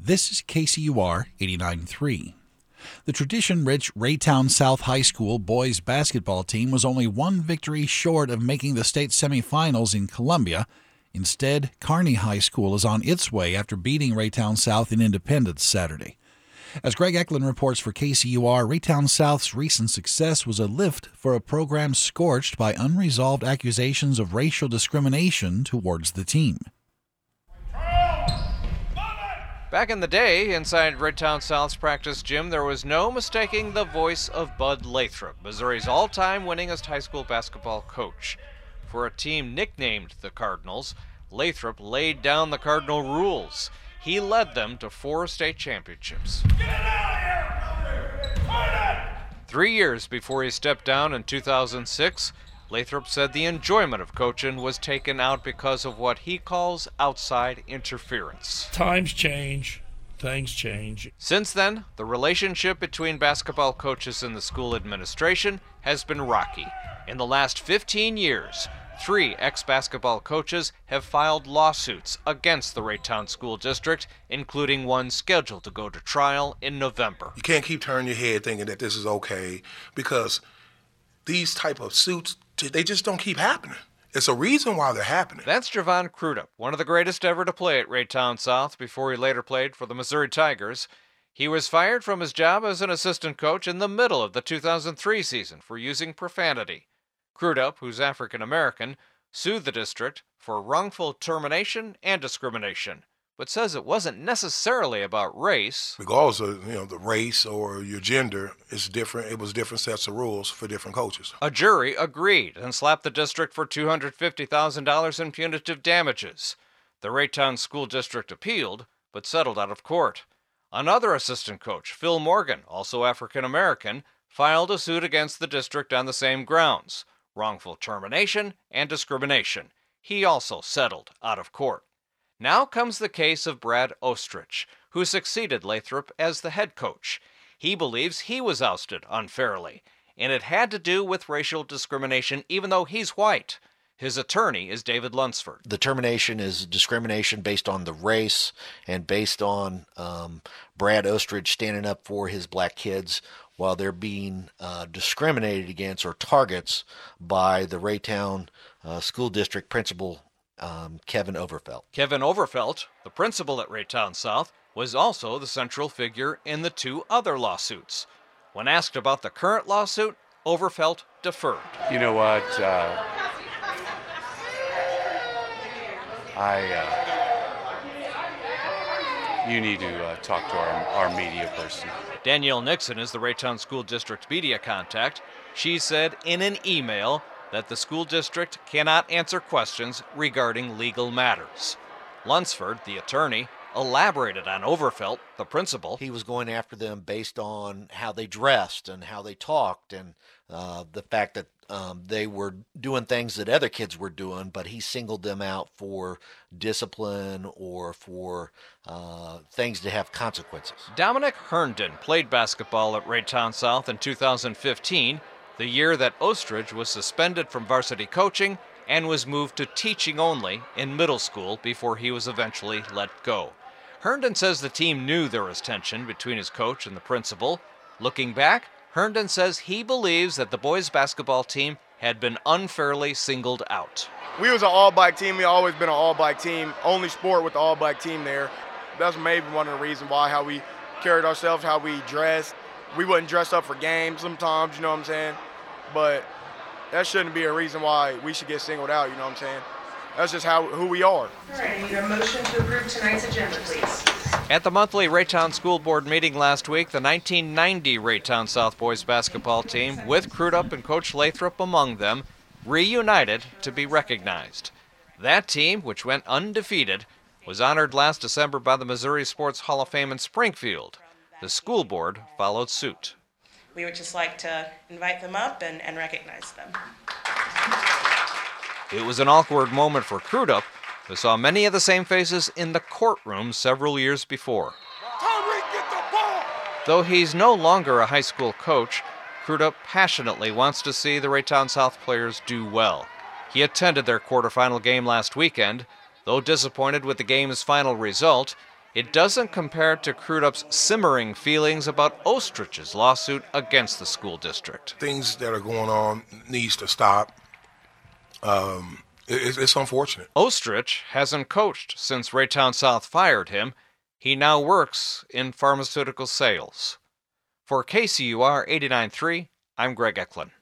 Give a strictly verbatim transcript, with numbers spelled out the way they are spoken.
This is K C U R eighty-nine point three. The tradition-rich Raytown South High School boys basketball team was only one victory short of making the state semifinals in Columbia. Instead, Kearney High School is on its way after beating Raytown South in Independence Saturday. As Greg Eklund reports for K C U R, Raytown South's recent success was a lift for a program scorched by unresolved accusations of racial discrimination towards the team. Back in the day, inside Raytown South's practice gym, there was no mistaking the voice of Bud Lathrop, Missouri's all-time winningest high school basketball coach. For a team nicknamed the Cardinals, Lathrop laid down the Cardinal rules. He led them to four state championships. Three years before he stepped down in two thousand six, Lathrop said the enjoyment of coaching was taken out because of what he calls outside interference. Times change, things change. Since then, the relationship between basketball coaches and the school administration has been rocky. In the last fifteen years, three ex-basketball coaches have filed lawsuits against the Raytown School District, including one scheduled to go to trial in November. You can't keep turning your head thinking that this is okay, because these type of suits, they just don't keep happening. It's a reason why they're happening. That's Javon Crudup, one of the greatest ever to play at Raytown South before he later played for the Missouri Tigers. He was fired from his job as an assistant coach in the middle of the two thousand three season for using profanity. Crudup, who's African American, sued the district for wrongful termination and discrimination, but says it wasn't necessarily about race. Regardless of, you know, the race or your gender, it's different. It was different sets of rules for different coaches. A jury agreed and slapped the district for two hundred fifty thousand dollars in punitive damages. The Raytown School District appealed, but settled out of court. Another assistant coach, Phil Morgan, also African American, filed a suit against the district on the same grounds: wrongful termination and discrimination. He also settled out of court. Now comes the case of Brad Ostrich, who succeeded Lathrop as the head coach. He believes he was ousted unfairly, and it had to do with racial discrimination, even though he's white. His attorney is David Lunsford. The termination is discrimination based on the race and based on um, Brad Ostrich standing up for his black kids while they're being uh, discriminated against or targets by the Raytown uh, School District principal, um, Kevin Overfelt. Kevin Overfelt, the principal at Raytown South, was also the central figure in the two other lawsuits. When asked about the current lawsuit, Overfelt deferred. You know what? Uh, I, uh, you need to uh, talk to our, our media person. Danielle Nixon is the Raytown School District media contact. She said in an email that the school district cannot answer questions regarding legal matters. Lunsford, the attorney, elaborated on Overfelt, the principal. He was going after them based on how they dressed and how they talked and uh, the fact that um, they were doing things that other kids were doing, but he singled them out for discipline or for uh, things to have consequences. Dominic Herndon played basketball at Raytown South in two thousand fifteen, the year that Ostrich was suspended from varsity coaching and was moved to teaching only in middle school before he was eventually let go. Herndon says the team knew there was tension between his coach and the principal. Looking back, Herndon says he believes that the boys' basketball team had been unfairly singled out. We was an all-black team. We always been an all-black team. Only sport with the all-black team there. That's maybe one of the reasons why, how we carried ourselves, how we dressed. We wouldn't dress up for games sometimes, you know what I'm saying? But that shouldn't be a reason why we should get singled out, you know what I'm saying? That's just how who we are. All right, I need a motion to approve tonight's agenda, please. At the monthly Raytown School Board meeting last week, the nineteen ninety Raytown South boys basketball team, with Crudup and Coach Lathrop among them, reunited to be recognized. That team, which went undefeated, was honored last December by the Missouri Sports Hall of Fame in Springfield. The school board followed suit. We would just like to invite them up and, and recognize them. It was an awkward moment for Crudup, who saw many of the same faces in the courtroom several years before. Though he's no longer a high school coach, Crudup passionately wants to see the Raytown South players do well. He attended their quarterfinal game last weekend. Though disappointed with the game's final result, it doesn't compare to Crudup's simmering feelings about Ostrich's lawsuit against the school district. Things that are going on needs to stop. Um, it, it's unfortunate. Ostrich hasn't coached since Raytown South fired him. He now works in pharmaceutical sales. For K C U R eighty-nine point three, I'm Greg Eklund.